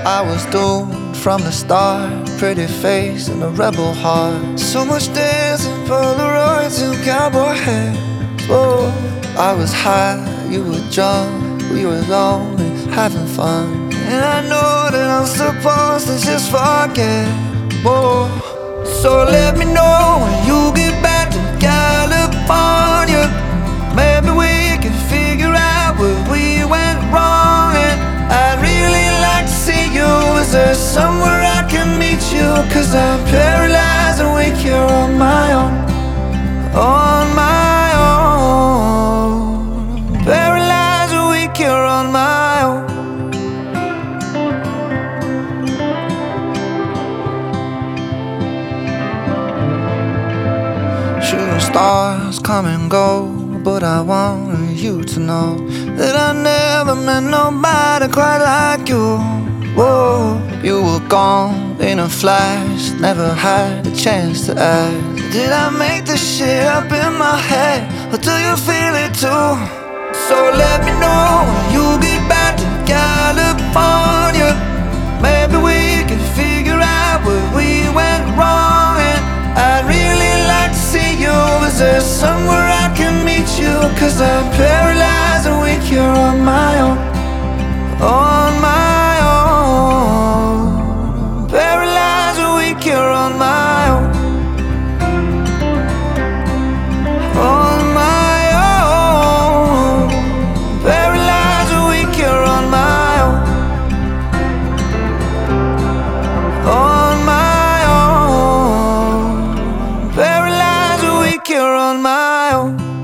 I was doomed from the start. Pretty face and a rebel heart. So much dancing, Polaroids and cowboy hats. Oh, I was high, you were drunk. We were lonely, having fun. And I know that I'm supposed to just forget. Whoa. So let me know when you get back to California. Maybe we can figure out where we went wrong. And I'd really like to see you. Is there somewhere I can meet you? 'Cause I'm paralyzed and weak here on my own. On my own. Paralyzed and weak here on my own. Shooting stars come and go, but I want you to know that I never met nobody quite like you. Whoa, you were gone in a flash, never had a chance to ask. Did I make this shit up in my head, or do you feel it too? So let me know when you get back to California. Maybe we can figure out where we went wrong. And I'd really like to see you. Is there somewhere I can meet you? 'Cause I'm paralyzed and weak here on my own. On my own. Paralyzed and weak here on my own. On my own. Paralyzed and weak here on my own. On my own. Paralyzed and weak here on my own.